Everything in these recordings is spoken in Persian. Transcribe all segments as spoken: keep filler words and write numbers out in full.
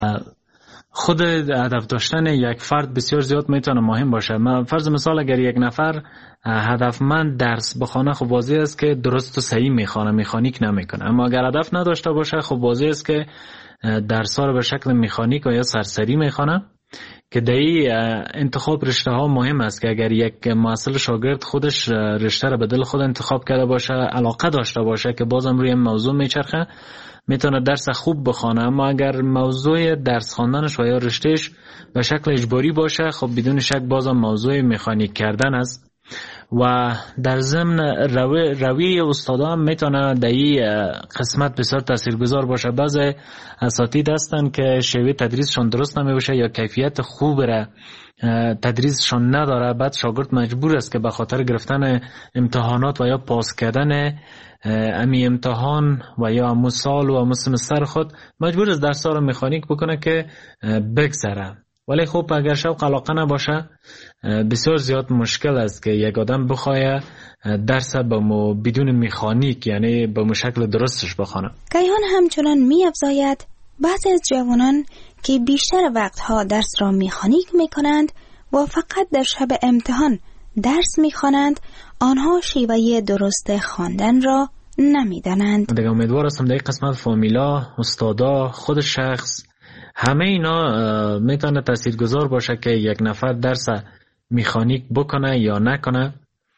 خود هدف داشتن یک فرد بسیار زیاد میتونه مهم باشه. من فرض مثال اگر یک نفر هدفمند درس بخونه، خب واضح است که درست و صحیح میخونه، مکانیک نمیکنه. اما اگر هدف نداشته باشه، خب واضح است که درس‌ها رو به شکل مکانیک و یا سرسری میخونه، که در این انتخاب رشته ها مهم است که اگر یک محصل شاگرد خودش رشته رو به دل خود انتخاب کرده باشه، علاقه داشته باشه که بازم روی موضوع میچرخه، میتونه درس خوب بخونه. اما اگر موضوع درس خواندنش و یا رشتهش به شکل اجباری باشه، خب بدون شک بازم موضوع مکانیک کردن است. و در ضمن روی روی استادا هم میتونه در این قسمت بسیار تاثیرگذار باشه. بعضی اساتید هستن که شیوه تدریسشون درست نمیشه یا کیفیت خوب را تدریسشون نداره، بعد شاگرد مجبور است که به خاطر گرفتن امتحانات و یا پاس کردن امی امتحان و یا امو سال و امو سمستر خود مجبور است درس ها رو مکانیک بکنه که بگذره. ولی خب اگر شوق علاقه نباشه، بسیار زیاد مشکل است که یک آدم بخواه درس با بدون مکانیک، یعنی با شکل درستش بخونه. کیهان همچنان می افزاید بعضی از جوانان که بیشتر وقتها درس را مکانیک می کنند و فقط در شب امتحان درس می خوانند، آنها شیوه درست خواندن را نمی دانند. دیگه امیدوار هستم در این قسمت فامیلا، استادا، خود شخص، همه اینا میتونه تاثیرگذار باشه که یک نفر درس مکانیک بکنه یا نکنه.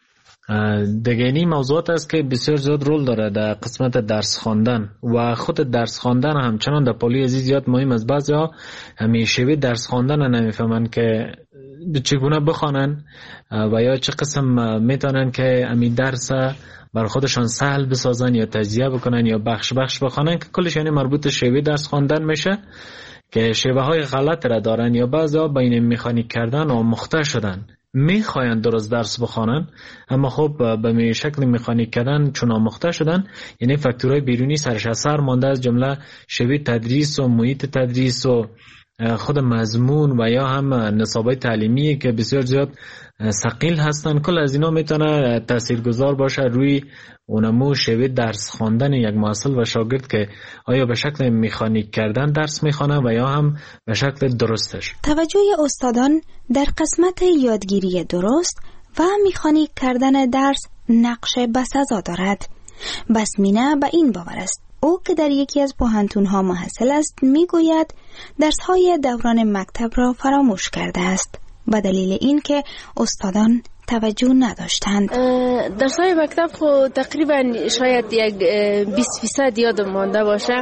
دیگه این موضوعات است که بسیار زیاد رول داره در قسمت درس خواندن و خود درس خواندن همچنان در پالی ازی زیاد مهم است. بعضیا همیشه درس خواندن نمیفهمن که چگونه بخوانن و یا چه قسم میتونن که امی درس بر خودشان سهل بسازن یا تجزیه بکنن یا بخش بخش بخوانن، که کلش یعنی مربوط شیوه درس خواندن میشه که شیوه های غلط را دارن یا بعضا بین مکانیک کردن و مخته شدن میخواین درست درس بخوانن، اما خب به شکل مکانیک کردن چون آموخته شدن، یعنی فاکتورهای بیرونی سرش اثر مانده، از جمله شیوه تدریس و محیط تدریس و خود مضمون و یا هم نصابای تعلیمی که بسیار زیاد ثقیل هستن. کل از اینا میتونه تاثیرگذار باشه روی اونمو شیوه درس خواندن یک محصل و شاگرد که آیا به شکل مکانیک کردن درس میخوانه و یا هم به شکل درستش. توجه استادان در قسمت یادگیری درست و مکانیک کردن درس نقش بسزا دارد. بسمینه به این باور است. او که در یکی از پوهنتون‌ها محصل است میگوید درس‌های دوران مکتب را فراموش کرده است به دلیل اینکه استادان توجه نداشتند. درس‌های مکتب خو تقریبا شاید یک بیست فیصد یادم مانده باشه،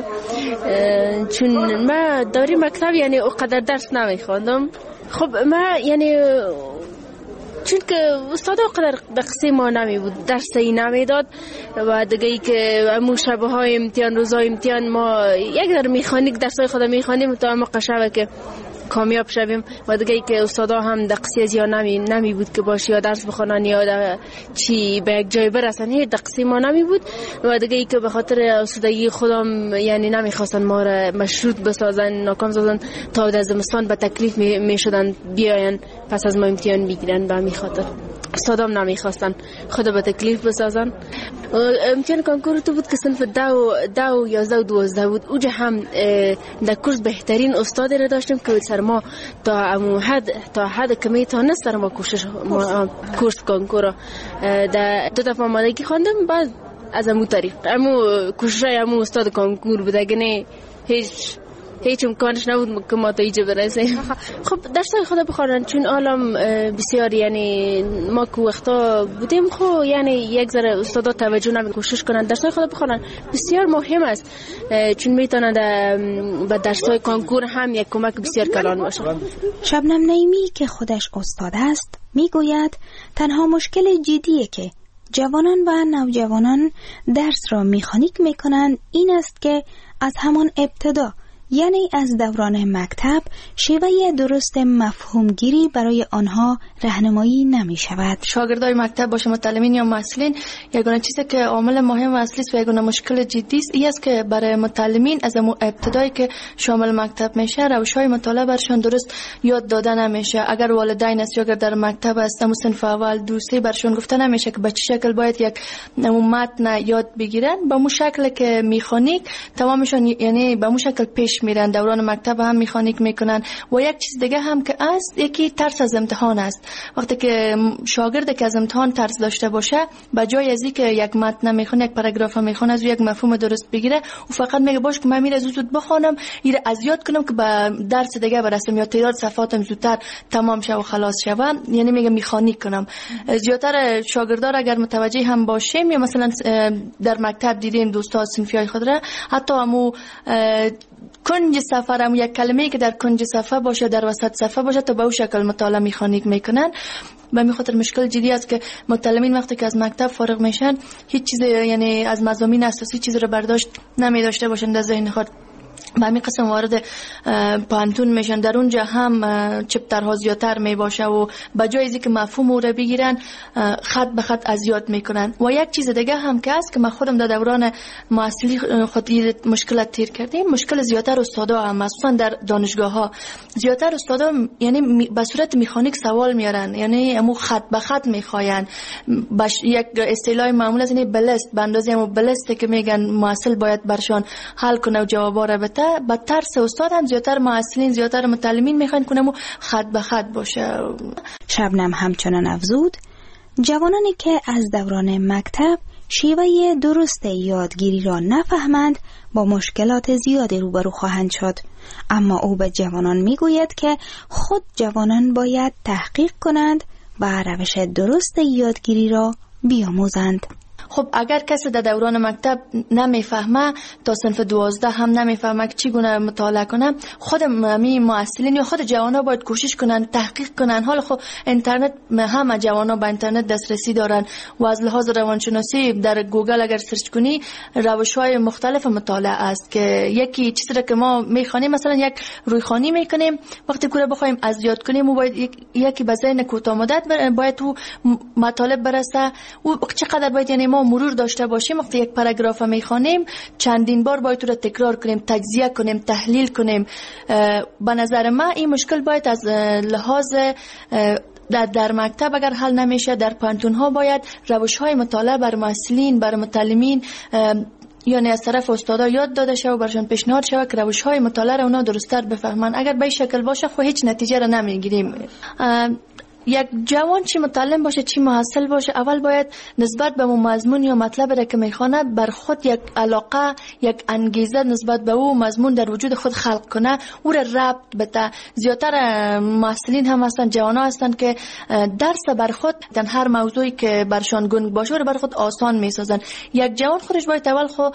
چون ما دوره مکتب یعنی اونقدر درس نمی‌خواندم. خب ما یعنی چون که استاد قدر دقیقی ما نمی بود، درسی نمی داد و دیگه ای که امو شبه های امتحان، روزای امتحان ما یک در میخانیک درسای خود میخوانیم تا ما قشبه که کامیاب شویم و دیگه ای که استادا هم دقیقی از یا نمی, نمی بود که باشه یا درس بخونن یا چی به یک جای برسن، هیچ دقیقی ما نمی بود و دیگه ای که به خاطر استادگی خودم یعنی نمیخواستن ما را مشروط بسازن، ناکام سازن تا در زمستان به تکلیف می, می شدن بیاین پس از ما امتحان بگیرن. به همین خاطر استادام نمیخواستن خود به تکلیف بسازن. امتحان کنکور تو بود که صنف دو دو یازده و دوازده بود. اوجه هم در کورس بهترین استاد را داشتیم که سر ما تا امو حد تا حد کمی تا نست سر ما کوشش ما کورس کنکور در دو دفعه آمادگی خواندم. بعد از امو طریق امو کوشش امو استاد کنکور بود، اگه نه هیچ هیچ امکانش نبود که ما تا اینجا برسیم. خب درسای خود بخوانن چون عالم بسیار یعنی ما که وقتا بودیم خب یعنی یک ذره استادا توجه نمی کوشش کنن درسای خود بخوانن بسیار مهم است، چون میتونن به درسای کنکور هم یک کمک بسیار کلان باشه. شبنم نعیمی که خودش استاد است میگوید تنها مشکل جدیه که جوانان و نوجوانان درس را مکانیک میکنند این است که از همان ابتدا یعنی از دوران مکتب شیوه درست مفهومگیری برای آنها راهنمایی نمی شود. شاگردای مکتب باشه متعلمین یا محصلین یگانه چیزی که عامل مهم و اصلی است و یگانه مشکل جدی است این است که برای متعلمین از ابتدایی که شامل مکتب میشه روش‌های مطالعه برشان درست یاد داده نمیشه. اگر والدین است یا اگر در مکتب است اما صنف اول دو سه برشان گفته نمیشه که به چه شکل باید یک متن یاد بگیرن، به مو شکل که مکانیک تمامشون یعنی به مو شکل پیش پیش میرن، دوران مکتب هم میخانیک میکنن. و یک چیز دیگه هم که است، یکی ترس از امتحان است. وقتی که شاگرد که از امتحان ترس داشته باشه، به جای از اینکه یک متن میخونه، یک پاراگراف میخونه، از یک مفهوم درست بگیره، و فقط میگه باش که من میره زود زود بخونم، ایره از یاد کنم که به درس دیگه برسم یا تعداد صفحاتم زودتر تمام شه و خلاص شه، یعنی میگه میخانیک کنم. زیادتر شاگردان اگر متوجه هم باشیم، یا مثلا در مکتب دیدیم دوستا صنفیای خود را، حتی همو کنج صفحه، همو یک کلمه‌ای که در کنج صفحه باشه، در وسط صفحه باشه، تا به اون شکل مطالعه میخانیک میکنن. به می خاطر مشکل جدی است که متعلمین وقتی که از مکتب فارغ میشن، هیچ چیز یعنی از مضامین اساسی چیز رو برداشت نمی داشته باشند در ذهن خود. به همین قسم وارد پانتون میشن، در اونجا هم چپترها زیادتر می باشه و به جای از اینکه مفهوم رو بگیرن، خط به خط از یاد میکنن. و یک چیز دیگه هم که است که من خودم در دوران معاصلی خود مشکلات تیر کردیم، مشکل زیادتر استادا هم، مخصوصا در دانشگاه ها زیادتر استادا یعنی به صورت مکانیک سوال میارن، یعنی همو خط به خط میخواین. یک اصطلاح معمول از این بلست، به اندازه همو بلسته که میگن معاصل باید برشان حل کنه و جوابا رو بده. با ترس استاد هم زیادتر معاصلین، زیادتر متعلمین میخوان کنم خط به خط باشه. شبنم همچنان افزود جوانانی که از دوران مکتب شیوه درست یادگیری را نفهمند با مشکلات زیادی روبرو خواهند شد. اما او به جوانان میگوید که خود جوانان باید تحقیق کنند و روش درست یادگیری را بیاموزند. خب اگر کسی در دوران مکتب نمیفهمه، تا صنف دوازده هم نمیفهمه که چگونه مطالعه کنه، خود می معلمین یا خود جوانا باید کوشش کنن، تحقیق کنن. حالا خب اینترنت، همه جوانا به اینترنت دسترسی دارن و از لحاظ روانشناسی در گوگل اگر سرچ کنی روش‌های مختلف مطالعه است که یکی چیزی که ما میخوانیم، مثلا یک رویخوانی میکنیم، وقتی کوره بخوایم از یاد کنیم و باید یک یکی به ذهن کوتاه مدت باید تو مطالب برسه و چقدر باید یعنی ما مرور داشته باشیم. وقتی یک پاراگراف میخوانیم چندین بار باید رو تکرار کنیم، تجزیه کنیم، تحلیل کنیم. به نظر من این مشکل باید از لحاظ در, در مکتب اگر حل نمیشه، در پانتون ها باید روش های مطالعه بر معلمین، بر متعلمین یعنی از طرف استادا یاد داده شه و برشان پیشنهاد شه که روش های مطالعه را اونا درست‌تر بفهمن. اگر به این شکل باشه خب هیچ نتیجه را نمیگیریم. یک جوان چی متعلم باشه چی محصل باشه، اول باید نسبت به مضمون یا مطلب را که میخونه بر خود یک علاقه، یک انگیزه نسبت به او مضمون در وجود خود خلق کنه، او را ربط بده. زیادتر محصلین هم هستن، جوانا هستن که درس بر خود در هر موضوعی که برشان گنگ باشه رو بر خود آسان میسازن. یک جوان خودش باید اول خود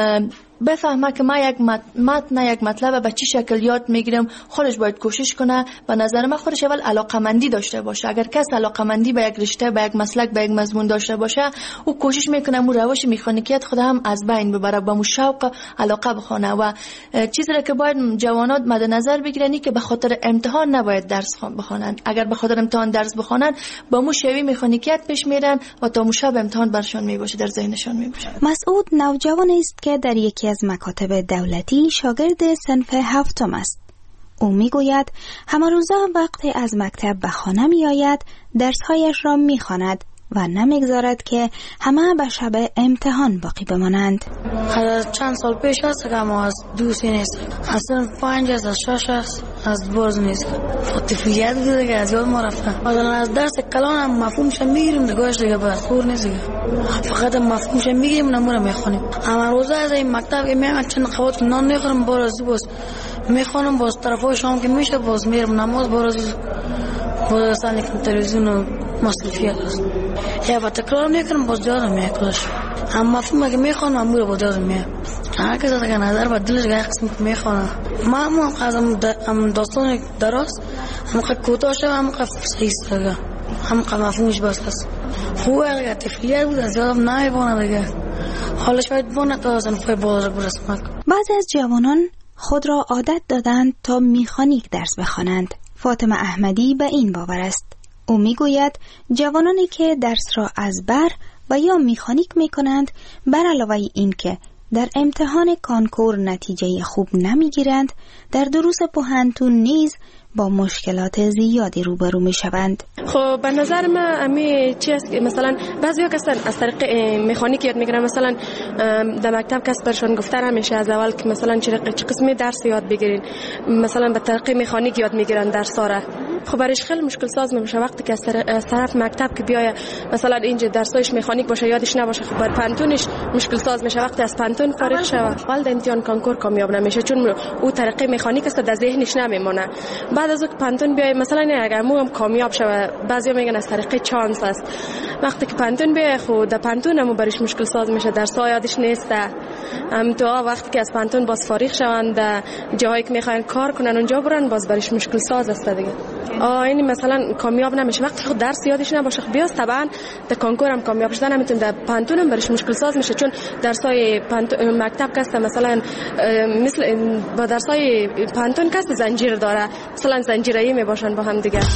بفهمه که ما یک متن یک مطلب به چه شکل یاد میگیرم، خودش باید کوشش کنه. به نظر من خودش اول علاقمندی داشته باشه. اگر کس علاقمندی به یک رشته، به یک مسلک، به یک مضمون داشته باشه، او کوشش میکنه اون روش مکانیکیت خود هم از بین ببره، با مو شوق علاقه بخونه. و چیزی را که باید جوانات مد نظر بگیرن که به خاطر امتحان نباید درس بخونن. اگر به خاطر امتحان درس بخونن با مو شوی مکانیکیت پیش میرن و تا مو شب امتحان برشان میباشه، در ذهنشان میباشه. مسعود نوجوانی است که در یکی از مکاتب دولتی شاگرد صنف هفتم است. او میگوید همه روزا وقتی از مکتب به خانه می آید درسهایش را می خواند و نمیگذارد که همه به شب امتحان باقی بمانند. از چند سال پیش است که ما از دوستی نیست، از صنف پنج از شش است، از برز نیست. طفلیت بوده که از یاد ما رفته. مثلا از درس کلان هم مفهومش میگیریم دیگهش دیگه بس خور نیست دیگه. فقط مفهومش میگیریم نموره میخونیم. اما روزا از این مکتب که میام چند قوت نان میخورم باز باز میخونم، باز طرفای شام که میشه باز میرم نماز، باز باز سانی تلویزیون و مصرفیات است. یا با تکرار میکنم باز یادم میاد. اما مفهوم که میخونم امور باز یادم میاد. هر کس از نظر با دلش گاه قسم که میخونه. ما هم از هم داستان درست هم که کوتاه شد هم که صحیح است هم که مفهومش بس است. خوبه اگر طفلیت بود از یادم نمیبونه دیگه. حالش باید بونه تا از انفای باز رو برسم. بعضی از جوانان خود را عادت دادند تا میخانیک درس بخوانند. فاطمه احمدی به این باور است. او میگوید جوانانی که درس را از بر و یا میخانیک میکنند، بر علاوه این که در امتحان کانکور نتیجه خوب نمیگیرند، در دروس پوهنتون نیز با مشکلات زیادی روبرو می شوند. خب به نظر من امی چی است که مثلا بعضیا کسان از طریق مکانیک یاد میگیرن، مثلا در مکتب کس برشون گفته همیشه از اول که مثلا چه قسمی درس یاد بگیرین، مثلا به طریق مکانیک یاد میگیرن درس ها. خب برایش خیلی مشکل ساز میشه وقتی که از طرف مکتب که بیای مثلا اینجا درسایش مکانیک باشه یادش نباشه. خب بر پانتونش مشکل ساز میشه وقتی از پانتون فارغ شه، اول در امتحان کانکور کامیاب نمیشه چون او طریق مکانیک است در ذهنش نمیمونه. بعد از اون پانتون بیای مثلا اگر مو هم کامیاب شه، بعضیا میگن از طریق چانس است. وقتی که پانتون بیای خود در پانتون هم برایش مشکل ساز میشه، درس‌ها یادش نیست. ام تو وقتی که از پانتون باز فارغ شوند جایی که میخواین کار کنن اونجا برن، باز برایش مشکل ساز است دیگه. آ یعنی مثلا کامیاب نمیشه وقتی خود درس یادش نباشه. خب بیاست طبعا در کانکور هم کامیاب شدن نمیتونه، در پانتون هم برایش مشکل ساز میشه چون درسای مکتب کسته مثلا مثل با درسای پانتون کسته زنجیر داره، مثلا زنجیرایی میباشن با هم دیگه.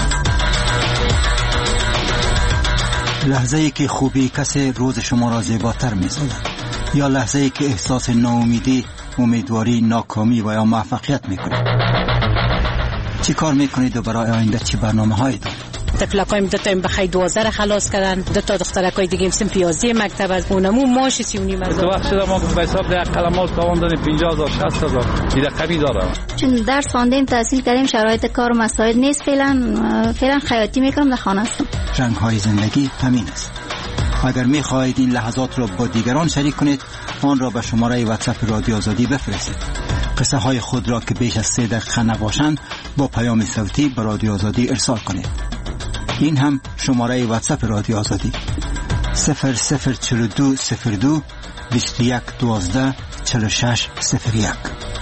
لحظه ای که خوبی کسی روز شما را زیباتر می‌سازد، یا لحظه ای که احساس ناامیدی، امیدواری، ناکامی و یا موفقیت می‌کنید. چی کار می‌کنید و برای آینده چی برنامه‌هایی دارید؟ تفلکایم دو تا بخای دوازده را خلاص کردن، دو تا دخترکای دیگه هم سن پیازی مکتب از اونمو ماش سی و نیم هزار. تو وقت شده ما به حساب ده قلمات تاوان دادیم پنجاه هزار شصت هزار دیگه کمی داره. چون درس خواندیم تحصیل کردیم شرایط کار و مسائل نیست، فعلا فعلا خیاطی میکنم، در خانه هستم. رنگ‌های زندگی همین است. اگر می‌خواهید این لحظات را با دیگران شریک کنید، آن را به شماره واتساپ رادیو آزادی بفرستید. قصه های خود را که بیش از سه دقیقه نباشند با پیام صوتی به رادیو آزادی ارسال کنید. این هم شماره واتساپ رادیو آزادی صفر صفر چهل و دو صفر دو بیست و یک دوازده چهل و شش صفر یک.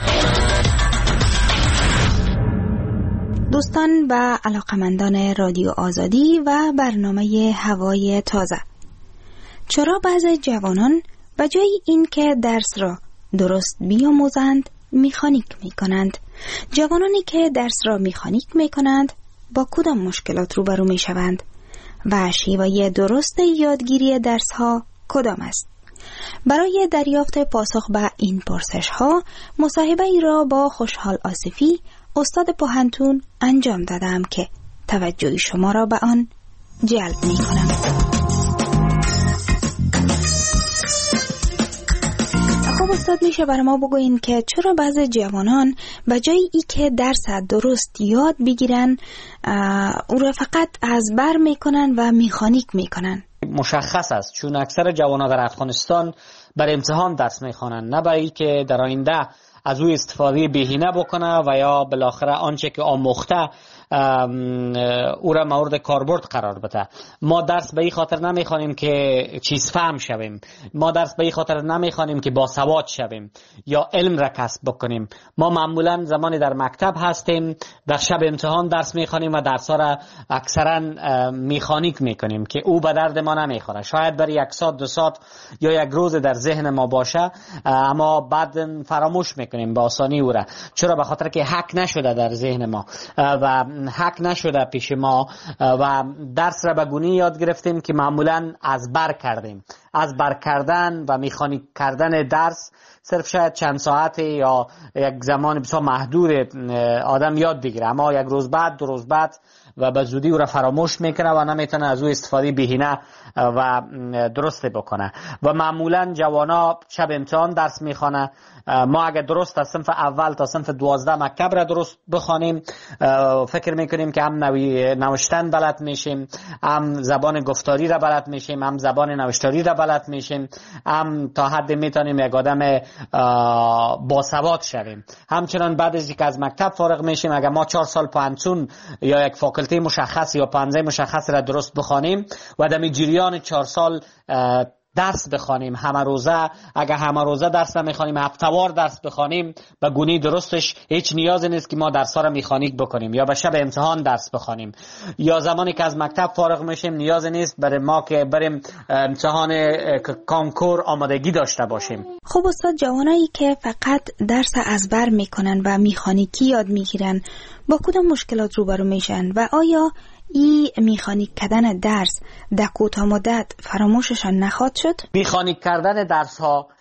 دوستان و علاقمندان رادیو آزادی و برنامه هوای تازه، چرا بعضی جوانان به جای این که درس را درست بیاموزند میخانیک میکنند؟ جوانانی که درس را میخانیک میکنند با کدام مشکلات روبرو میشوند و شیوه درست یادگیری درس ها کدام است؟ برای دریافت پاسخ به این پرسش ها مصاحبه ای را با خوشحال آصفی استاد پوهنتون انجام دادم که توجه شما را به آن جلب می کنم. خب استاد، میشه برای ما بگوین که چرا بعضی جوانان به جای ای که درس درست یاد بگیرن او را فقط از بر میکنن و میخانیک میکنن؟ مشخص است چون اکثر جوانان در افغانستان بر امتحان درس میخوانند، نه برای که در آینده از او استفاده بهینه بکنه و یا بالاخره آنچه که آموخته او را مورد کاربرد قرار بده. ما درس به این خاطر نمیخوانیم که چیز فهم شویم، ما درس به این خاطر نمیخوانیم که باسواد شویم یا علم را کسب بکنیم. ما معمولا زمانی در مکتب هستیم در شب امتحان درس میخوانیم و درس ها را اکثرا میخانیک میکنیم که او به درد ما نمیخوره. شاید برای یک ساعت دو ساعت یا یک روز در ذهن ما باشه اما بعد فراموش میکنیم با آسانی او را، چرا؟ به خاطر که حک نشده در ذهن ما و حک نشده پیش ما و درس را به گونی یاد گرفتیم که معمولا از بر کردیم. از بر کردن و میخانیک کردن درس صرف شاید چند ساعت یا یک زمان بسیار محدود آدم یاد بگیره، اما یک روز بعد دو روز بعد و به زودی او را فراموش میکنه و نمیتونه از او استفاده بهینه و درسته بکنه. و معمولا جوانا شب امتحان درس میخوانه. ما اگر درست از صنف اول تا صنف دوازده مکتب را درست بخوانیم فکر میکنیم که هم نوی نوشتن بلد میشیم، هم زبان گفتاری را بلد میشیم، هم زبان نوشتاری را بلد میشیم، هم تا حد میتونیم یک آدم باسواد شویم. همچنان بعد از اینکه از مکتب فارغ میشیم اگر ما چهار سال پانتون یا یک فاکولته مشخص یا پانزه مشخص را درست بخوانیم و در جریان چهار سال درس بخوانیم همه روزه، اگر همه روزه درس نمیخوانیم هفته‌وار درس بخوانیم به گونی درستش هیچ نیازی نیست که ما درس‌ها را میخانیک بکنیم یا به شب امتحان درس بخوانیم. یا زمانی که از مکتب فارغ میشیم نیازی نیست برای ما که بریم امتحان کانکور آمادگی داشته باشیم. خب استاد، جوانایی که فقط درس از بر میکنن و میخانیکی یاد میگیرن با کدام مشکلات روبرو میشن و آیا ای میخانیک کردن درس در کوتاه مدت فراموششان نخواهد شد؟ میخانیک کردن درس ها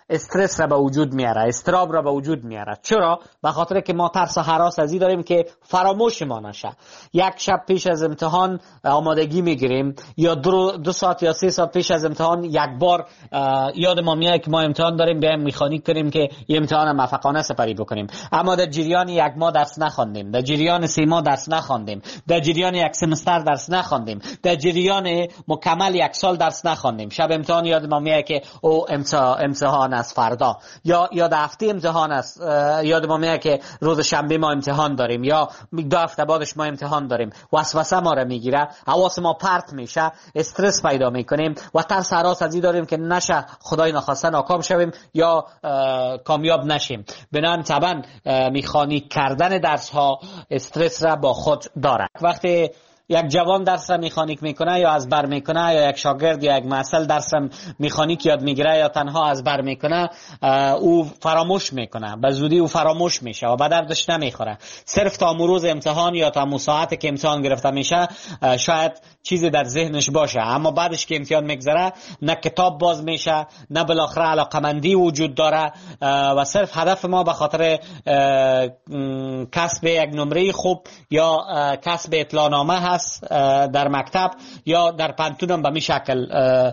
استرس را به وجود میاره، استراب را به وجود میاره. چرا؟ به خاطر که ما ترس و هراس ازی داریم که فراموش ما نشه. یک شب پیش از امتحان آمادگی میگیریم یا دو, دو ساعت یا سه ساعت پیش از امتحان یک بار یاد ما میاد که ما امتحان داریم، بیایم میخانیک کنیم که این امتحان موفقانه سپری بکنیم. اما در جریان یک ماه درس نخواندیم، در جریان سه ماه درس نخواندیم، در جریان یک سمستر درس نخواندیم، در جریان مکمل یک سال درس نخواندیم. شب امتحان یاد ما میاد که او امتحان از فردا یا یا در هفته امتحان است، یاد ما میاد که روز شنبه ما امتحان داریم یا دو هفته بعدش ما امتحان داریم. وسوسه ما را میگیره، حواس ما پرت میشه، استرس پیدا میکنیم و ترس هراس ازی داریم که نشه خدای نخواسته ناکام شویم یا کامیاب نشیم. بنابراین طبعا میخانیک کردن درس ها استرس را با خود داره. وقتی یک جوان درس را میخانیک میکنه یا از بر میکنه یا یک شاگرد یا یک محصل درس را میخانیک یاد میگیره یا تنها از بر میکنه، او فراموش میکنه، به زودی او فراموش میشه و به دردش نمیخوره. صرف تا روز امتحان یا تا ساعتی که امتحان گرفته میشه شاید چیزی در ذهنش باشه، اما بعدش که امتحان میگذره نه کتاب باز میشه نه بالاخره علاقمندی وجود داره و صرف هدف ما به خاطر کسب یک نمره خوب یا کسب اطلاعنامه در مکتب یا در پانتون هم به می شکل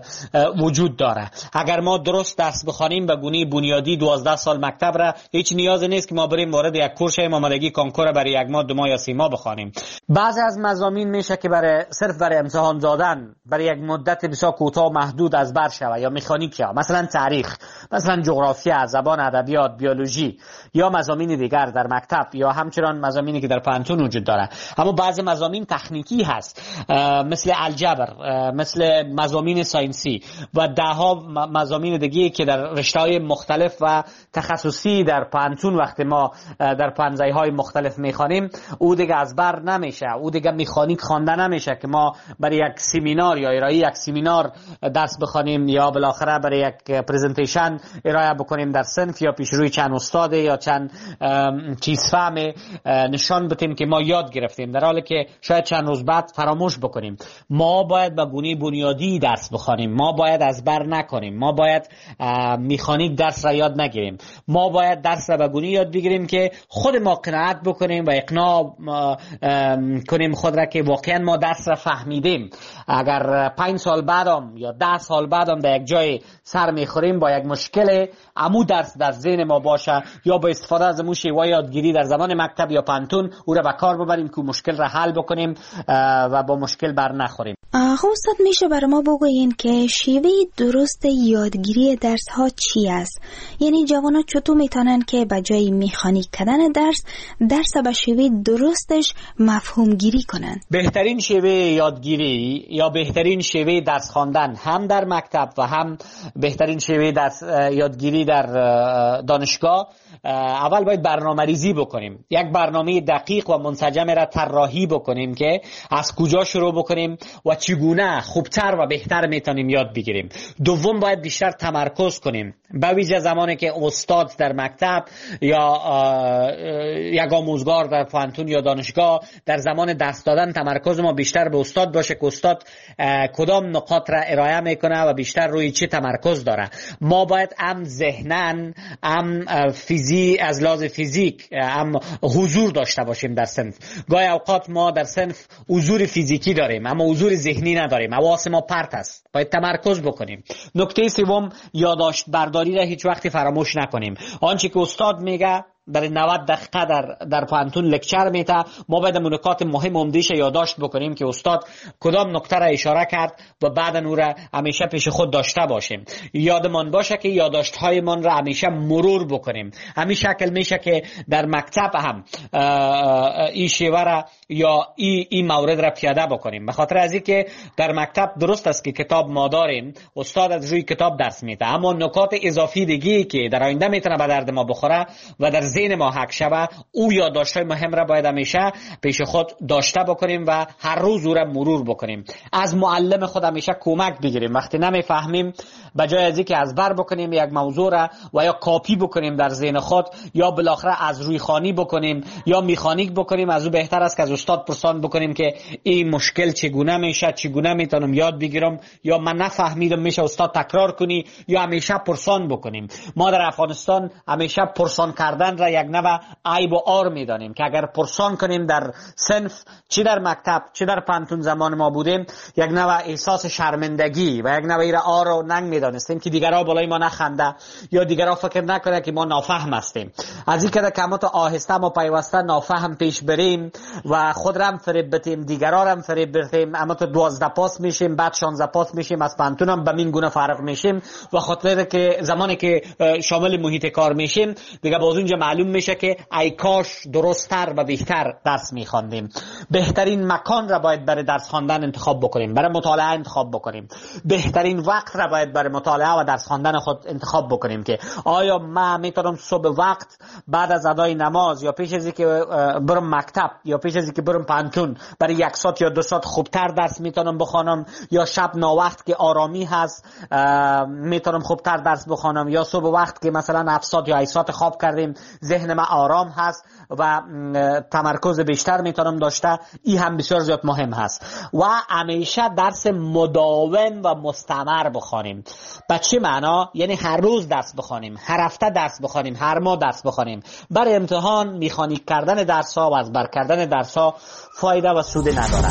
وجود داره. اگر ما درست درس بخوانیم به گونه بنیادی دوازده سال مکتب را، هیچ نیازی نیست که ما بریم وارد یک کورس آمادگی کنکور برای یک ماه دو ماه یا سه ماه بخوانیم. بعضی از مضامین میشه که برای صرف برای امتحان دادن برای یک مدت بسیار کوتاه و محدود از بر شود یا مکانیک شود، مثلا تاریخ، مثلا جغرافیا، زبان، ادبیات، بیولوژی یا مضامین دیگر در مکتب یا همچنان مضامینی که در پانتون وجود داره. اما بعضی مضامین تکنیکی هست، مثل الجبر، مثل مضامین ساینسی و ده ها مضامین دیگه که در رشته‌های مختلف و تخصصی در پانتون وقتی ما در پانزه‌های مختلف میخوانیم او دیگه از بر نمیشه، او دیگه مکانیک خوانده نمیشه که ما برای یک سمینار یا ارائه یک سمینار درس بخوانیم یا بالاخره برای یک پرزنتیشن ارائه بکنیم در صنف یا پیش روی چند استاد یا چند چیز فهم نشان بدیم که ما یاد گرفتیم، در حالی که شاید چند روز بعد فراموش بکنیم. ما باید به گونه بنیادی درس بخوانیم، ما باید از بر نکنیم، ما باید مکانیک درس را یاد نگیریم، ما باید درس را به گونه یاد بگیریم که خود ما قناعت بکنیم و اقناع کنیم خود را که واقعا ما درس را فهمیدیم. اگر پنج سال بعدم یا ده سال بعدم در یک جای سر میخوریم با یک مشکل، عمو درس در ذهن ما باشه یا با استفاده از مو شیوه یادگیری در زمان مکتب یا پانتون او را به کار ببریم که مشکل را حل بکنیم و با مشکل بر نخوریم. آقا استاد میشه برای ما بگوین که شیوه درست یادگیری درس ها چی است؟ یعنی جوانا چطور میتونن که به جای مکانیک کردن درس درس به شیوه درستش مفهوم گیری کنن؟ بهترین شیوه یادگیری یا بهترین شیوه درس خواندن هم در مکتب و هم بهترین شیوه درس یادگیری در دانشگاه، اول باید برنامه ریزی بکنیم، یک برنامه دقیق و منسجم را طراحی بکنیم که از کجا شروع بکنیم و چگونه خوبتر و بهتر میتونیم یاد بگیریم. دوم باید بیشتر تمرکز کنیم، به ویژه زمانی که استاد در مکتب یا یک آموزگار در پانتون یا دانشگاه در زمان درس دادن تمرکز ما بیشتر به استاد باشه که استاد کدام نقاط را ارائه میکنه و بیشتر روی چه تمرکز داره. ما باید هم ذهنن هم فیزی از لحاظ فیزیک هم حضور داشته باشیم در صنف. گاهی اوقات ما در صنف حضور فیزیکی داریم اما حضور ذهنی نداریم، حواس ما پرت است، باید تمرکز بکنیم. نکته سوم یادداشت برداری را هیچ وقتی فراموش نکنیم. آنچه که استاد میگه برای نود دقیقه در در پانتون لکچر میته، ما باید نکات مهم عمده‌اش یادداشت بکنیم که استاد کدام نکته را اشاره کرد و بعد اون را همیشه پیش خود داشته باشیم. یادمان باشه که یادداشت هایمان را همیشه مرور بکنیم. همین شکل میشه که در مکتب هم این شیوه را یا این این مورد را پیاده بکنیم. به خاطر از اینکه در مکتب درست است که کتاب ما داریم، استاد از روی کتاب درس میده، اما نکات اضافی دیگه که در آینده میتونه به درد ما بخوره و در ذهن ما حک شود، او یادداشت‌های مهم را باید همیشه پیش خود داشته بکنیم و هر روز او را مرور بکنیم. از معلم خود همیشه کمک بگیریم. وقتی نمیفهمیم به جای از اینکه از بر بکنیم یک موضوع را و یا کاپی بکنیم در ذهن خود یا بالاخره از روی خوانی بکنیم یا میخانیک بکنیم، از او بهتر است که از استاد پرسان بکنیم که این مشکل چگونه میشه، چگونه میتونم یاد بگیرم، یا من نفهمیدم میشه استاد تکرار کنی، یا همیشه پرسان بکنیم. ما در افغانستان همیشه پرسان کردن را یک نوع عیب و عار میدانیم که اگر پرسان کنیم در صنف، چی در مکتب چی در پانتون زمان ما بودیم، یک نوع احساس شرمندگی و یک نوع ایره عار و ننگ میدانستیم که دیگرها بالای ما نخنده یا دیگرها فکر نکنه که ما نافهم هستیم. از این که کمات آهسته ما پیوسته نافهم پیش بریم و خود را هم فریب بدیم، دیگرها را هم فریب بدیم، اما تو دوازده پاس میشیم، بعد شانزده پاس میشیم، از پانتون هم به این گونه فرق میشیم و خاطر که زمانی که شامل محیط کار میشیم دیگه باز اونجا معلوم میشه که ای کاش درست‌تر و بهتر درس میخواندیم. بهترین مکان را باید برای درس خواندن انتخاب بکنیم، برای مطالعه انتخاب بکنیم. بهترین وقت را باید برای مطالعه و درس خواندن خود انتخاب بکنیم که آیا من میتونم صبح وقت بعد از ادای نماز یا پیش از اینکه برم مکتب یا پیش از اینکه برم پانتون برای یک ساعت یا دو ساعت خوبتر درس میتونم بخوانم، یا شب ناوقت که آرامی هست میتونم خوبتر درس بخوانم، یا صبح وقت که مثلا هفت ساعت یا هشت ساعت خواب کردیم ذهن من آرام هست و تمرکز بیشتر میتونم داشته. این هم بسیار زیاد مهم هست و همیشه درس مداوم و مستمر بخوانیم. به چه معنا؟ یعنی هر روز درس بخوانیم، هر هفته درس بخوانیم، هر ماه درس بخوانیم. برای امتحان میخانیک کردن درس ها و از بر کردن درس ها فایده و سود ندارد.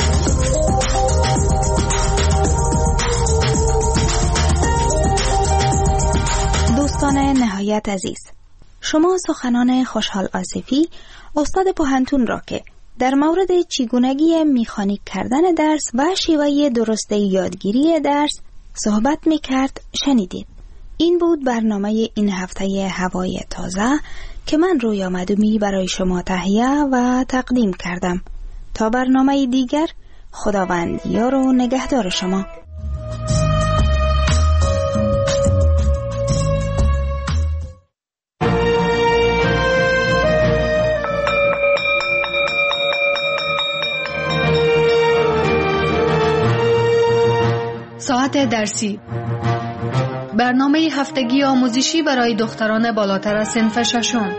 دوستان نهایت عزیز، شما سخنان خوشحال آصفی استاد پوهنتون را که در مورد چگونگی میخانیک کردن درس و شیوه درست یادگیری درس صحبت میکرد شنیدید. این بود برنامه این هفته هوای تازه که من رویا مدومی برای شما تهیه و تقدیم کردم. تا برنامه دیگر، خداوند یار و نگهدار شما. ساعت درسی، برنامه هفتگی آموزشی برای دختران بالاتر از صنف ششم.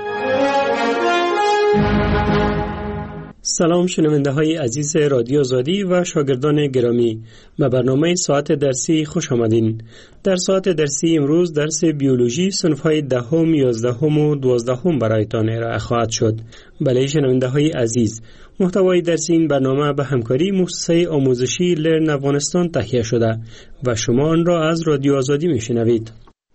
سلام شنونده های عزیز رادیو آزادی و شاگردان گرامی، به برنامه ساعت درسی خوش آمدین. در ساعت درسی امروز درس بیولوژی صنف های دهم، یازدهم و دوازدهم برایتان ارائه خواهد شد. بله شنونده های عزیز، محتوای درس این برنامه به همکاری مؤسسه آموزشی لرن افغانستان تهیه شده و شما آن را از رادیو آزادی میشنوید.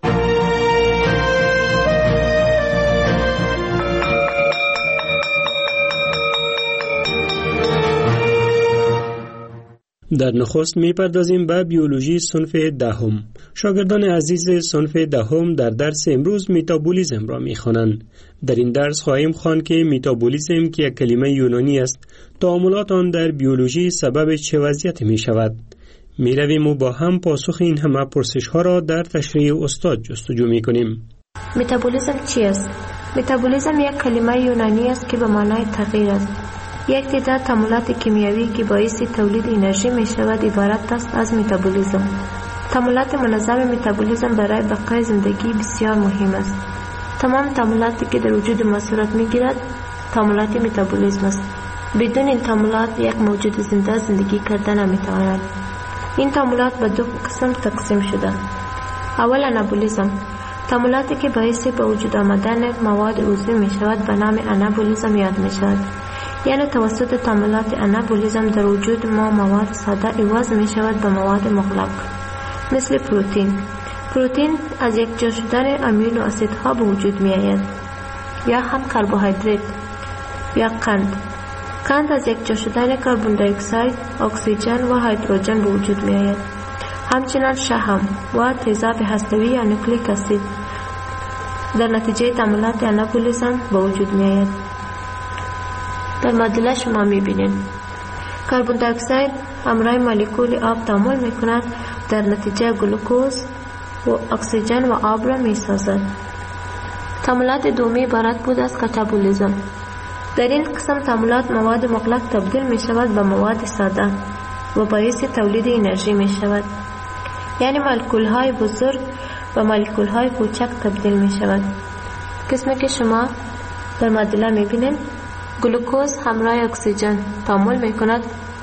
در نخست میپردازیم به بیولوژی صنف دهم. شاگردان عزیز صنف دهم در درس امروز متابولیسم را میخوانند. در این درس خواهیم خواند که متابولیسم که یک کلمه یونانی است، تعاملات آن در بیولوژی سبب چه وضعیت می شود؟ می رویم و با هم پاسخ این همه پرسش ها را در تشریح استاد جستجو می کنیم. متابولیسم چی است؟ متابولیسم یک کلمه یونانی است که به معنای تغییر است. یک تعداد تعاملات کیمیایی که باعث تولید انرژی می شود عبارت است از متابولیسم. تعاملات منظم متابولیسم برای بقای زندگی بسیار مهم است. تمام تعاملاتی که در وجود ما صورت می گیرد تعاملات متابولیسم است. بدون این تعاملات یک موجود زنده زندگی کردن نمی تواند. این تعاملات به دو قسم تقسیم شده. اول انابولیسم، تعاملاتی که باعث به وجود آمدن مواد عضوی می شود به نام انابولیسم یاد می شود. یعنی توسط تعاملات انابولیسم در وجود ما مواد ساده عوض می شود به مواد مغلق، مثل پروتئین. پروتئین از یک جا شدن امینو اسیدها به وجود می آید، یا هم کربوهیدرات یا قند. قند از یک جا شدن کربن دی اکساید، اکسیژن و هیدروژن به وجود می آید. همچنین شحم و تیزاب هسته‌ای یا نوکلیک اسید در نتیجه تعاملات انابولیسم به وجود می آید. در معادله شما می بینید کربن دی اکساید همراه مولکول آب تعامل می کند، در نتیجه گلوکوز و اکسیژن و آب را می سازد. تاملات دومی عبارت بود از کاتابولیزم. در این قسم تاملات مواد مغلق تبدیل می شود به مواد ساده و باعث تولید انرژی می شود. یعنی مولکول های بزرگ و مولکول های کوچک تبدیل می شود. قسمی که شما در معادله می بینید، گلوکوز همراه اکسیژن تعامل می کند.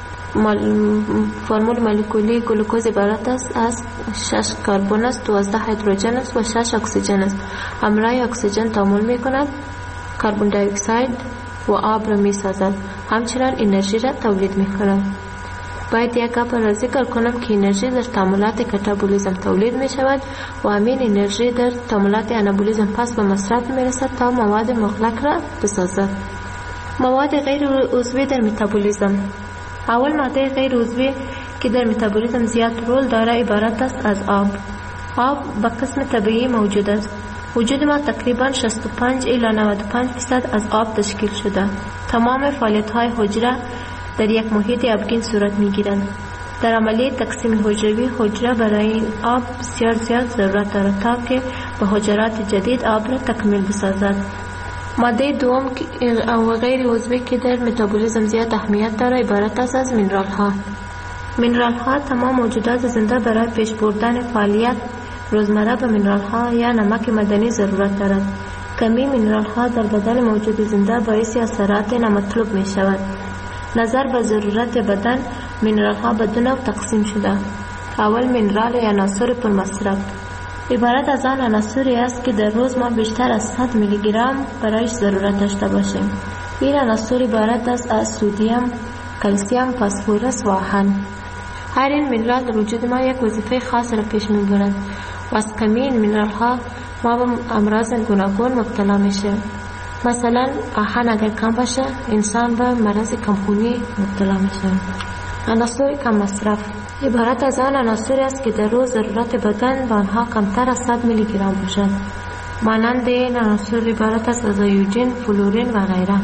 فرمول مولکولی گلوکوز عبارت است از شش کربن است، دوازده هیدروژن است و شش اکسیژن است. همراه اکسیژن تعامل می کند، کربن دی اکساید و آب را می سازد. همچنان انرژی را تولید می کند. باید یک گپ را ذکر کنم که انرژی در تعاملات کاتابولیزم تولید می شود و همین انرژی در تعاملات آنابولیزم پس به مصرف می رسد تا مواد مغلق را بسازد. مواد غیر عضوی در متابولیزم. اول ماده غیر عضوی که در متابولیزم زیاد رول داره عبارت است از آب. آب به قسم طبیعی موجود است. وجود ما تقریبا شصت و پنج الی نود و پنج درصد از آب تشکیل شده. تمام فعالیت های حجره در یک محیط آبگین صورت می گیرند. در عملیه تقسیم حجروی حجره برای این آب بسیار زیاد ضرورت دارد تا که به حجرات جدید آب را تکمیل بسازد. ماده دوم و غیر عضوی که در متابولیزم زیاد اهمیت دارد عبارت است از مینرال ها. مینرال ها تمام موجودات زنده برای پیش بردن فعالیت روزمره به مینرال ها یا نمک مدنی ضرورت دارد. کمی مینرال ها در بدن موجود زنده باعث اثرات نامطلوب می شود. نظر به ضرورت بدن، مینرال ها به دو نوع تقسیم شده. اول مینرال یا عناصر پر مصرف عبارت از آن عناصری است که در روز ما بیشتر از صد میلی گرم برایش ضرورت داشته باشیم. این عناصر عبارت است از سدیم، کلسیم، فسفرس و آهن. هر این مینرال در وجود ما یک وظیفه خاص را پیش میبرند و از کمی این مینرال ها ما به امراض گوناگون مبتلا میشه. مثلا آهن اگر کم باشه انسان به مرض کمخونی مبتلا میشه. عناصر کم مصرف عبارت از آن عناصری است که در روز ضرورت بدن به آنها کمتر از صد میلی گرم باشد. مانند این عناصر عبارت است از ایوجین، فلورین و غیره.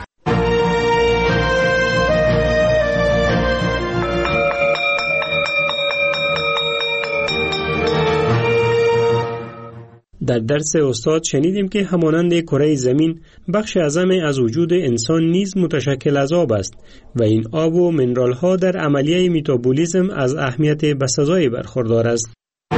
در درس استاد شنیدیم که همانند کره زمین بخش اعظم از وجود انسان نیز متشکل از آب است و این آب و منرال ها در عملیه متابولیزم از اهمیت بسزایی برخوردار است.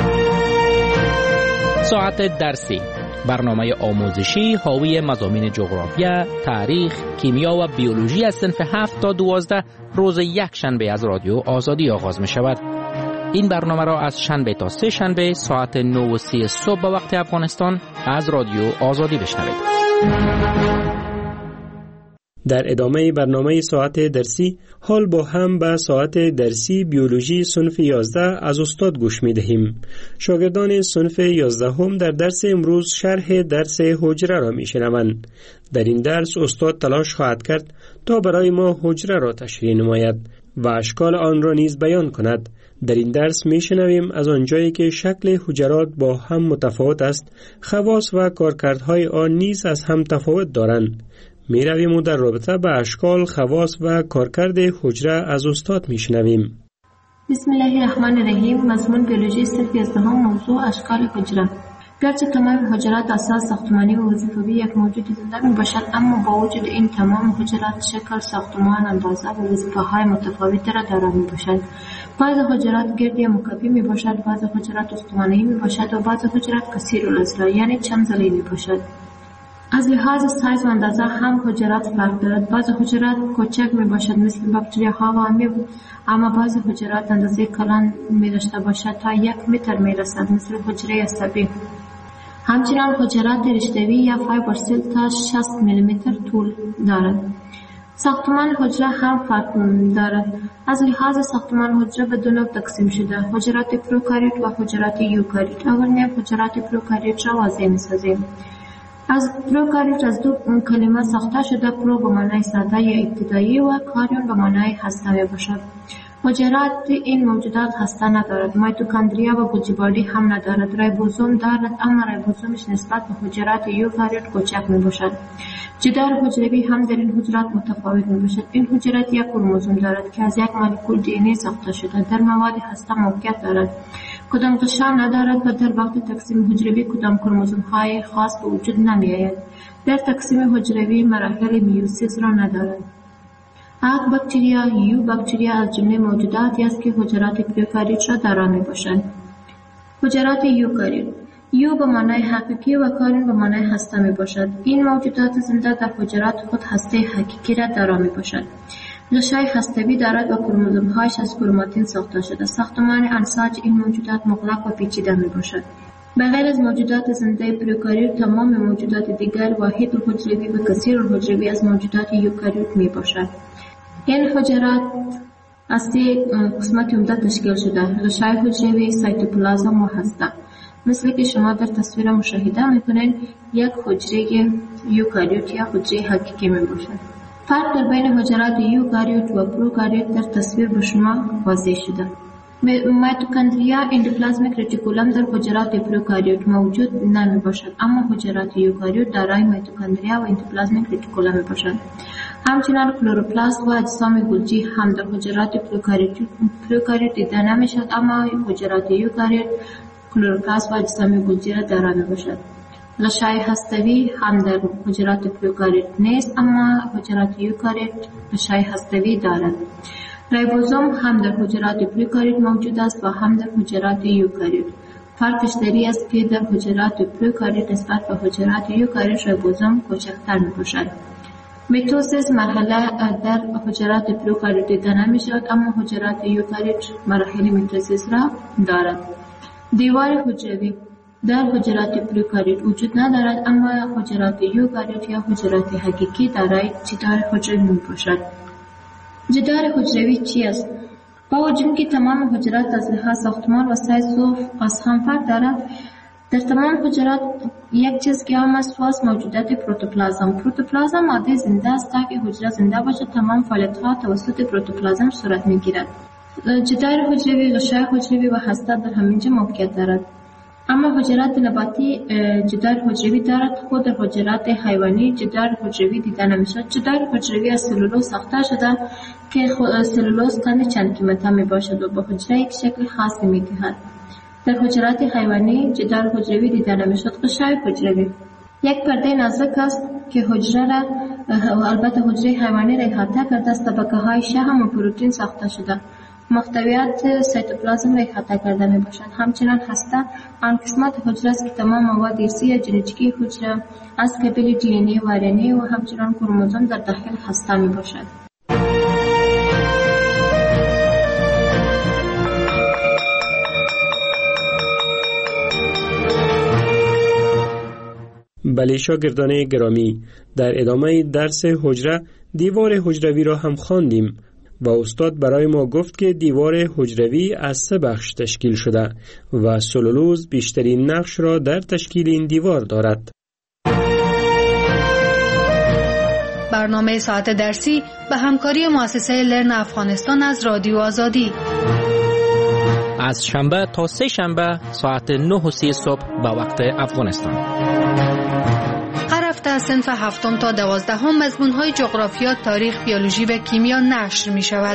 ساعت درسی، برنامه آموزشی حاوی مضامین جغرافیا، تاریخ، کیمیا و بیولوژی از صنف هفت تا دوازده روز یک شنبه از رادیو آزادی آغاز می شود. این برنامه را از شنبه تا سه شنبه ساعت نه و سی صبح به وقت افغانستان از رادیو آزادی بشنوید. در ادامه برنامه ساعت درسی حال با هم به ساعت درسی بیولوژی صنف یازده از استاد گوش می دهیم. شاگردان صنف یازده هم در درس امروز شرح درس حجره را می شنوند. در این درس استاد تلاش خواهد کرد تا برای ما حجره را تشریح نماید و اشکال آن را نیز بیان کند. در این درس می شنویم از آنجایی که شکل حجرات با هم متفاوت است، خواص و کارکردهای آن نیز از هم تفاوت دارند. می رویم و در رابطه با اشکال، خواص و کارکرد حجره از استاد می شنویم. بسم الله الرحمن الرحیم. مضمون بیولوژی صنف یازده هم، موضوع اشکال حجره. گرچه تمام حجرات اساس ساختمانی و وظیفوی یک موجود زنده می باشد، اما با وجود این تمام حجرات شکل، ساختمان، اندازه و وظیفه‌های متفاوتی را دارا می باشند. بعض حجرات گرد یا مکعبی می باشد، بعض حجرات استوانه‌ای می باشد و بعض حجرات کثیر الاضلاع یعنی چند ضلعی می باشد. از لحاظ سایز و اندازه هم حجرات فرق دارد. بعض حجرات کوچک می باشد مثل باکتریاها و امیب، اما بعض حجرات اندازه کلان می داشته باشد تا یک متر می رسد مثل حجره عصبی. همچنین حجرات رشته‌ای یا فایبر سل تا شصت میلی متر طول دارد. ساختمان حجره هم فرق دارد. از لحاظ ساختمان حجره به دو نوع تقسیم شده: حجرات پروکاریوت و حجرات یوکاریوت. اول می‌ایم حجرات پروکاریوت را واضح می‌سازیم. از پروکاریوت از دو کلمه ساخته شده: پرو به معنای ساده یا ابتدایی و کاریون به معنای هسته میباشد. حجرات این موجودات هسته ندارد. مایتوکاندریا و گوجی بادی هم ندارد. ریبوزوم دارد، اما ریبوزومش نسبت به حجرات یوکاریوت کوچک میباشد. جدار حجروی هم در این حجرات متفاوت میباشد. این حجرات یک کروموزوم دارد که از یک مولکول دی ان ای ساخته شده. در مواد هسته موقعیت دارد. کدام غشا ندارد و در وقت تقسیم حجروی کدام کروموزوم های خاص به وجود نمی آید. در تقسیم حجروی مراحل میوسیس را ندارد. اگ باکتریا یو باکتریا از جمله موجوداتی است که حجرات پروکاریوت را دارا می باشند. حجرات یوکاریوت یو به معنای حقیقی و کارین به معنای هسته می باشد. این موجودات زنده در حجرات خود هسته حقیقی را دارا می باشد. غشای هسته‌ای دارد و کروموزوم‌هایش از کروماتین ساخته شده. ساختمان انساج این موجودات مغلق و پیچیده می باشد. بغیر از موجودات زنده پروکاریوت تمام موجودات دیگر واحد الحجروی و کثیر الحجروی از موجودات یوکاریوت می باشد. این حجرات از سه قسمت عمده تشکیل شده: غشای حجروی، سایتوپلازم و هسته. مثل که شما در تصویر مشاهده میکنین یک حجره یوکاریوت یا حجره حقیقی می باشد. فرق در بین حجرات یوکاریوت و پروکاریوت در تصویر به شما واضح شده. میتوکندریا اندوپلازمیک رتیکولم در حجرات پروکاریوت موجود نمی باشد، اما حجرات یوکاریوت دارای میتوکندریا و اندوپلازمیک رتیکولم می باشند. همچنین کلوروپلاست و اجسام گلجی هم در حجرات پروکاریوت پروکاریوت دیده نمی شود، اما حجرات یوکاریوت کلوروپلاست و اجسام گلجی را دارا می باشد. غشای هسته‌ای هم در حجرات پروکاریوت نیست، اما حجرات یوکاریوت غشای هسته‌ای دارد. ریبوزوم هم در حجرات پروکاریوت موجود است و هم در حجرات یوکاریوت. فرقش در این است که در حجرات پروکاریوت نسبت به حجرات یوکاریوت ریبوزوم کوچکتر می باشد. میتوسیس مرحله در حجرات پروکاریوت دیده نمی شود، اما حجرات یوکاریوت مراحل میتوسیس را دارد. دیوار حجروی در حجرات پروکاریوت وجود ندارد، اما حجرات یوکاریوت یا حجرات حقیقی دارای جدار حجروی می باشد. جدار حجروی چی است؟ با وجود که تمام حجرات از لحاظ ساختمان و سایز و از هم فرق دارد، در تمام حجرات یک چیز که عام است است موجودات پروتوپلازم. پروتوپلازم ماده زنده است. تا که حجره زنده باشد تمام فعالیت‌ها توسط پروتوپلازم صورت می‌گیرد. جدار حجروی، غشای حجروی و هسته در همینجا موقعیت دارد. اما حجرات نباتی جدار حجروی دارد. خود در حجرات حیوانی جدار حجروی دیده نمی‌شود. جدار حجروی از سلولوز ساخته شده که سلولوز قند چند قیمته میباشد و به حجره یک شکل خاصی می‌دهد. در حجرات حیوانی جدار حجروی دیده نمی‌شود. غشای حجروی یک پرده نازک است که حجره را و البته حجره حیوانی را احاطه کرده است. طبقه‌های شحم و پروتئین ساخته شده. محتویات سایتوپلازم را احاطه کرده میباشد. همچنین هسته آن قسمت حجره است که تمام مواد ارثی یا ژنتیکی حجره از قبیل دی ان ای و آر ان ای و همچنین کروموزوم در داخل هسته میباشد. بله شاگردان گرامی، در ادامه درس حجره دیوار حجروی را هم خواندیم و استاد برای ما گفت که دیوار حجروی از سه بخش تشکیل شده و سلولوز بیشترین نقش را در تشکیل این دیوار دارد. برنامه ساعت درسی به همکاری مؤسسه لرن افغانستان از رادیو آزادی از شنبه تا سه شنبه ساعت نه و سی صبح به وقت افغانستان. هر هفته از صنف هفتم تا دوازدهم مضمون‌های جغرافیا، تاریخ، بیولوژی و کیمیا نشر می‌شود.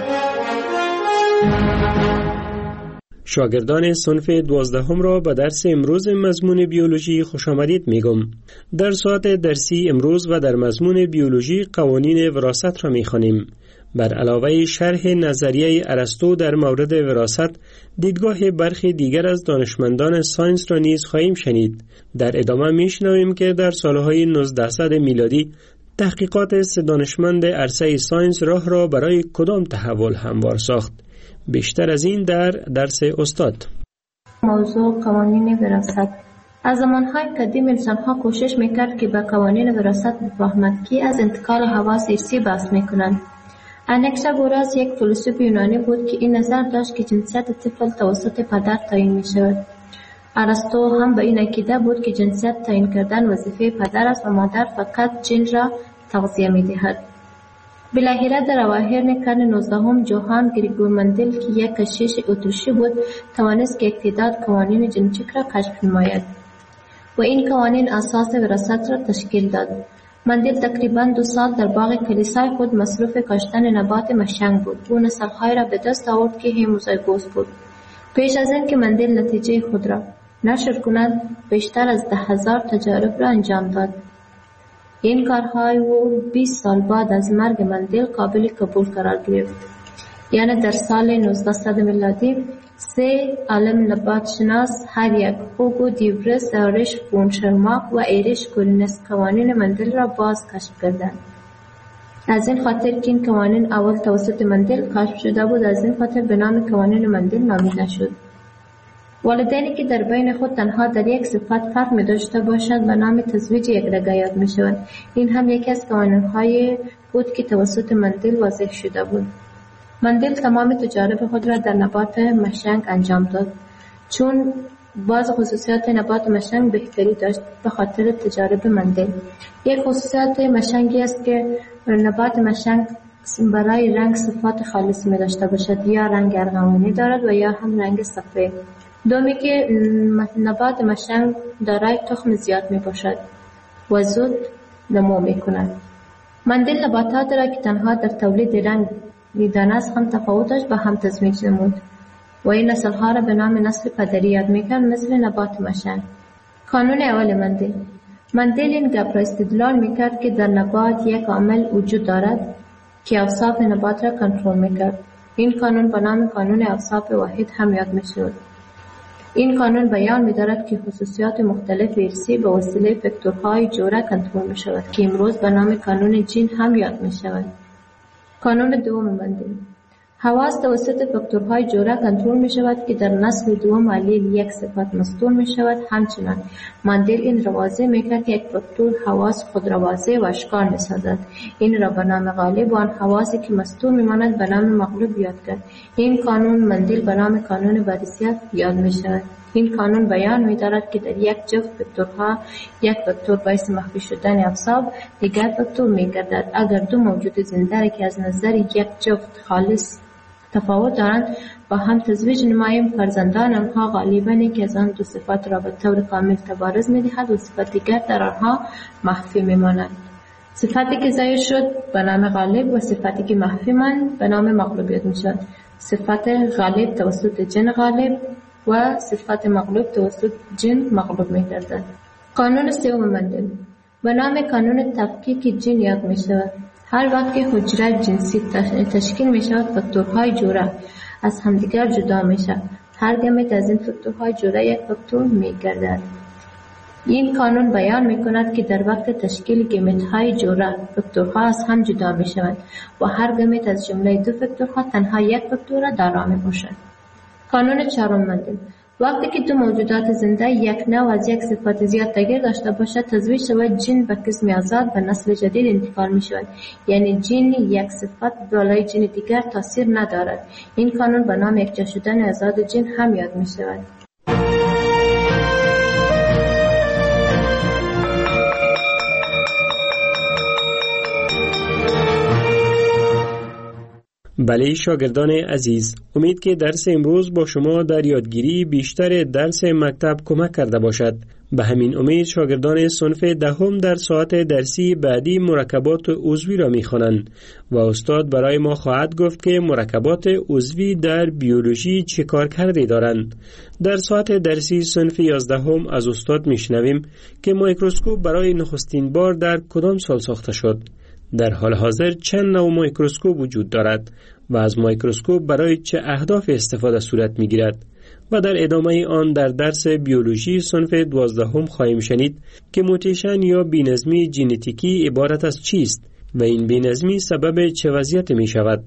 شاگردان صنف دوازدهم را به درس امروز مضمون بیولوژی خوش آمدید میگم. در ساعت درسی امروز و در مضمون بیولوژی قوانین وراثت را می‌خوانیم. بر علاوه شرح نظریه ارسطو در مورد وراثت، دیدگاه برخی دیگر از دانشمندان ساینس را نیز خواهیم شنید. در ادامه میشنویم که در سالهای نوزدهصد میلادی تحقیقات سه دانشمند عرصه ساینس راه را برای کدام تحول هموار ساخت. بیشتر از این در درس استاد. موضوع قوانین وراثت. از زمانهای قدیم انسانها کوشش میکرد که به قوانین وراثت بفهمند که از انتقال حواس ارثی بحث میکنند. انکساگوراس یک فیلسوف یونانی بود که این نظر داشت که جنسیت طفل توسط پدر تعیین می شود. ارسطو هم به این عقیده بود که جنسیت تعیین کردن وظیفه پدر است و مادر فقط جن را تغذیه می دهد. بالاخره در اواخر قرن نوزدهم جوهان گریگور مندل که یک کشیش اتریشی بود توانست که یک تعداد قوانین ژنتیک را کشف نماید و این قوانین اساس وراثت را تشکیل داد. مندل تقریباً دو سال در باغ کلیسای خود مصروف کاشتن نبات مشنگ بود. او نسل‌های را به دست آورد که هموزایگوس بود. پیش از این که مندل نتیجه خود را نشر کند بیشتر از ده هزار تجارب را انجام داد. این کارهای او بیست سال بعد از مرگ مندل قابل قبول قرار گرفت. یعنی در سال نوزده میلادی سه عالم نبات شناس هر یک اوگو دیورس، آرش فون شرماق و ایرش کورینس قوانین مندل را باز کشف کردند. از این خاطر که این قوانین اول توسط مندل کشف شده بود، از این خاطر به نام قوانین مندل نامیده شد. والدینی که در بین خود تنها در یک صفت فرق می داشته باشد به نام تزویج یک رگه یاد می شود. این هم یکی از قوانین‌های بود که توسط مندل واضح شده بود. مندل تمام تجارب خود را در نبات مشنگ انجام داد، چون بعض خصوصیات نبات مشنگ بهتری داشت به خاطر تجارب مندل. یک خصوصیت مشنگی است که نبات مشنگ برای رنگ صفات خالص می داشته باشد، یا رنگ ارغوانی دارد و یا هم رنگ سفید. دومی که نبات مشنگ دارای تخم زیاد می باشد و زود نمو می کند. مندل نباتات را که تنها در تولید رنگ میدانست هم تفاوتش به هم تزمیج نمود و این نسلها را به نام نسل پدری یاد میکرد، مثل نبات مشنگ. کانون اول مندل مندل این گپ را استدلال میکرد که در نبات یک عامل وجود دارد که اوصاف نبات را کنترل میکرد. این قانون به نام قانون اوصاف واحد هم یاد میشد. این قانون بیان می‌دارد که خصوصیات مختلف ارثی به وسیله فاکتورهای جوره کنترل می‌شود که امروز به نام قانون جین هم یاد می‌شود. قانون دوم مندل حواس توسط فاکتورهای جوره کنترل می‌شود که در نسل دوم علیل یک صفت مستور می‌شود. همچنان مندل این را واضح می‌کرد که یک فاکتور حواس خود را واضح و آشکار می‌سازد. این را به نام غالب و آن حواسی که مستور می‌ماند به نام مغلوب یاد کرد. این قانون مندل به نام قانون وراثیت یاد می‌شود. این قانون بیان می‌دارد که در یک جفت فاکتورها یک فاکتور باعث مخفی شدن اوصاف دیگر فاکتور می‌گردد. اگر دو موجود زنده که از نظر یک جفت خالص تفاوت دارند با هم تزویج نماییم، فرزندان آنها غالباً که از آن دو صفات را به طور کامل تبارز می‌دهد و صفت دیگر در آنها مخفی می‌ماند. صفتی که ظاهر شد به نام غالب و صفتی که مخفی ماند به نام مغلوبیت می‌شود. صفت غالب توسط جن غالب و صفت مغلوب توسط جن مغلوب می‌گردد. قانون سوم مندل به نام قانون تفکیک جن یاد می‌شود. هر وقت که حجره جنسی تشکیل می شود فاکتورهای جوره از همدیگر جدا می شود. هر گمت از این فاکتورهای جوره یک فاکتور می گردد. این قانون بیان می کند که در وقت تشکیل گمت های جوره فاکتورها از هم جدا می شود و هر گمت از جمله دو فاکتورها تنها یک فاکتور دارا می باشد. قانون چهارم مندل وقتی که دو موجودات زنده یک نوع از یک صفت زیاد تغییر داشته باشد تزویج شود جن به قسم آزاد به نسل جدید انتقال می شود. یعنی جن یک صفت بالای جن دیگر تاثیر ندارد. این قانون به نام یکجا شدن آزاد جن هم یاد می شود. بله شاگردان عزیز، امید که درس امروز با شما در یادگیری بیشتر درس مکتب کمک کرده باشد. به همین امید شاگردان صنف دهم در ساعت درسی بعدی مرکبات عضوی را می‌خوانند و استاد برای ما خواهد گفت که مرکبات عضوی در بیولوژی چه کار کرده دارند. در ساعت درسی صنف یازدهم از استاد میشنویم که میکروسکوپ برای نخستین بار در کدام سال ساخته شد. در حال حاضر چند نوع میکروسکوپ وجود دارد و از میکروسکوپ برای چه اهداف استفاده صورت میگیرد و در ادامه آن در درس بیولوژی صنف دوازدهم خواهیم شنید که موتیشن یا بی‌نظمی ژنتیکی عبارت از چیست و این بی‌نظمی سبب چه وضعیت می شود.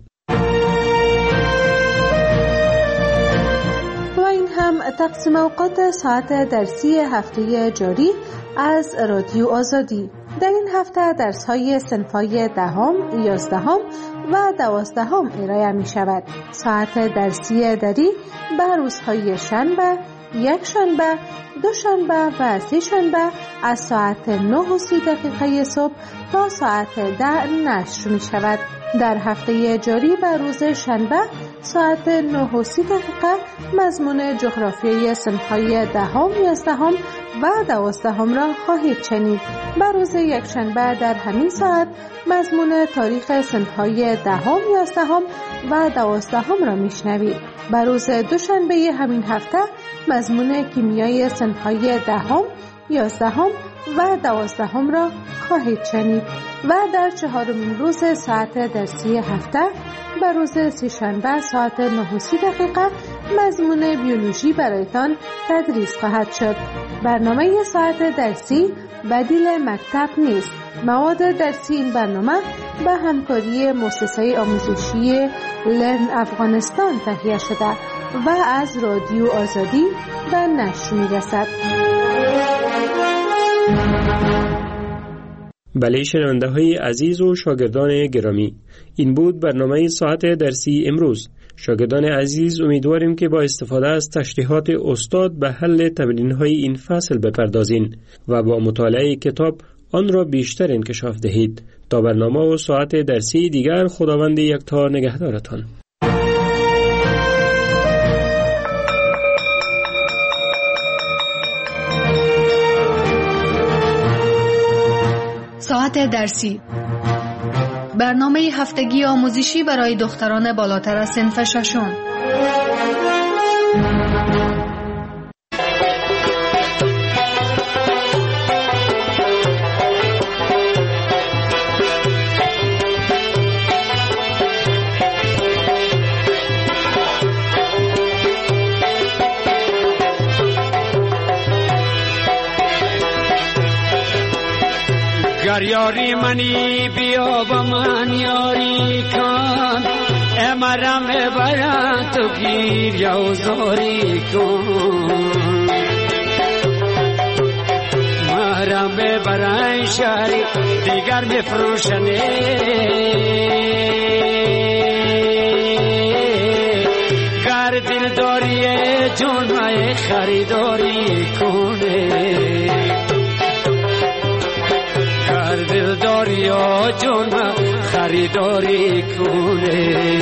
و این هم تقسیم اوقات ساعت درسی هفته جاری از رادیو آزادی. در این هفته درس های صنف‌های دهم، یازدهم و دوازدهم ارائه می شود. ساعت درسی دری به روزهای شنبه، یک شنبه، دو شنبه و سه شنبه از ساعت نه و سی دقیقه صبح تا ساعت ده نشر می شود. در هفته جاری به روز شنبه ساعت نه و سی دقیقه مضمون جغرافیای صنف‌های دهم، یازدهم و دوازدهم را خواهید شنید. بر روز یکشنبه در همین ساعت مضمون تاریخ صنف‌های دهم، یازدهم و دوازدهم را میشنوید. بر روز دوشنبه همین هفته مضمون کیمیای صنف‌های دهم، یازدهم و دوازدهم را خواهید شنید و در چهارمین روز ساعت درسی هفته بر روز سه‌شنبه ساعت نه و سی دقیقه مضمون بیولوژی برایتان تدریس خواهد شد. برنامه ساعت درسی بدیل مکتب نیست. مواد درسی این برنامه به همکاری مؤسسه آموزشی لرن افغانستان تهیه شده و از رادیو آزادی به نشر می‌رسد. بله شنونده های عزیز و شاگردان گرامی، این بود برنامه ساعت درسی امروز. شاگردان عزیز، امیدواریم که با استفاده از تشریحات استاد به حل تمرین های این فصل بپردازین و با مطالعه کتاب آن را بیشتر انکشاف دهید. تا برنامه و ساعت درسی دیگر، خداوند یکتا نگهدارتان. ساعت درسی، برنامه هفتگی آموزشی برای دختران بالاتر از صنف ششم. گر یاری منی بیا با من یاری کن، امرم برم تو گیر یا زاری کن، مرم برای شاری دیگر بفروشنه، گر دل داری جون مای خریداری کنه، دل داری یا جون خریداری کنه.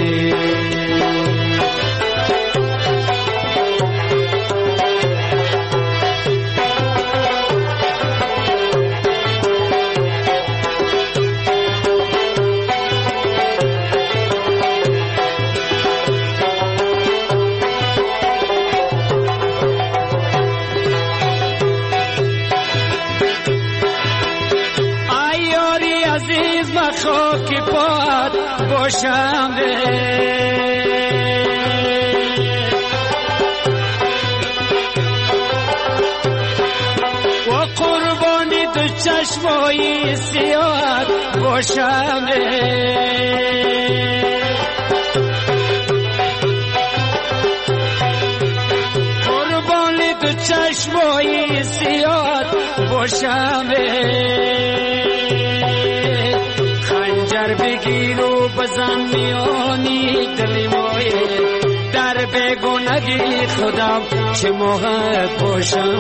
خاکی پاد باشم و قربانی تو چشمای سیاد باشم، قربانی تو چشمای سیاد باشم، بگیر و بزن میانی دلی مایه، در بگونگی خودم چه موقع باشم،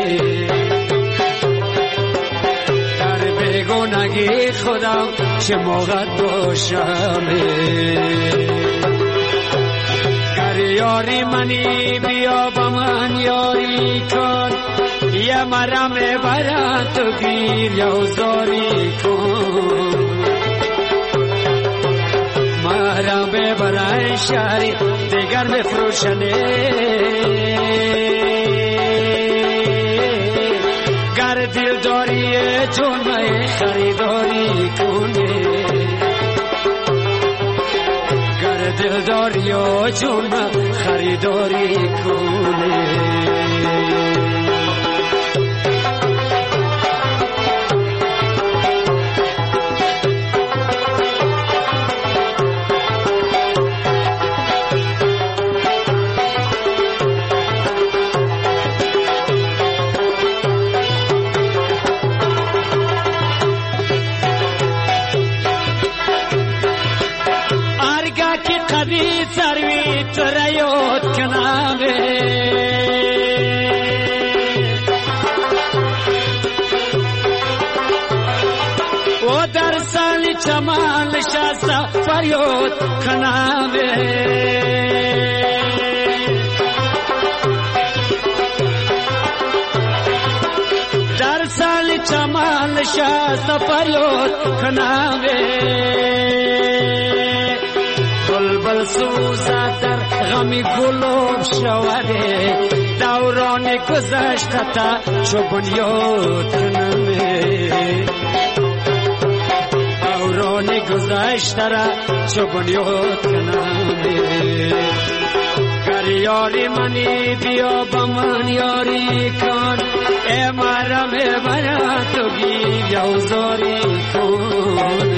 در بگونگی خودم چه موقع باشم، گر یاری منی بیا با من یاری کن، یه مرم برم تو گیر یا زاری کن، مرا ببرای شاری دیگر بفروشنه، گر دل داری جون مای خریداری کنه، گر دل داری جون خریداری کنه. سروی تریوت کنامه و در سال چمان نشسته فریاد کنامه، نشست فریاد کنم بلبل سوزد در غمی گلوب شوده دوران گذشته تا چو بنیاد کنم دوران گذشته را چو بنیاد کنم گر یاری منی بیا با من یاری کن ای مرم برا تو گیر یوزاری کن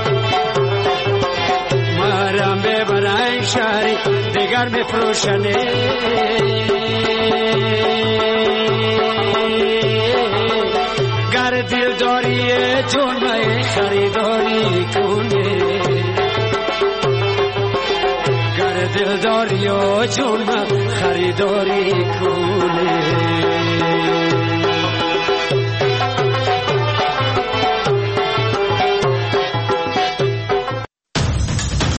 مرم برای شهری دیگر بفروشنه گر دل داری جون من خریداری کنه گر دل داری جون من خریداری کنه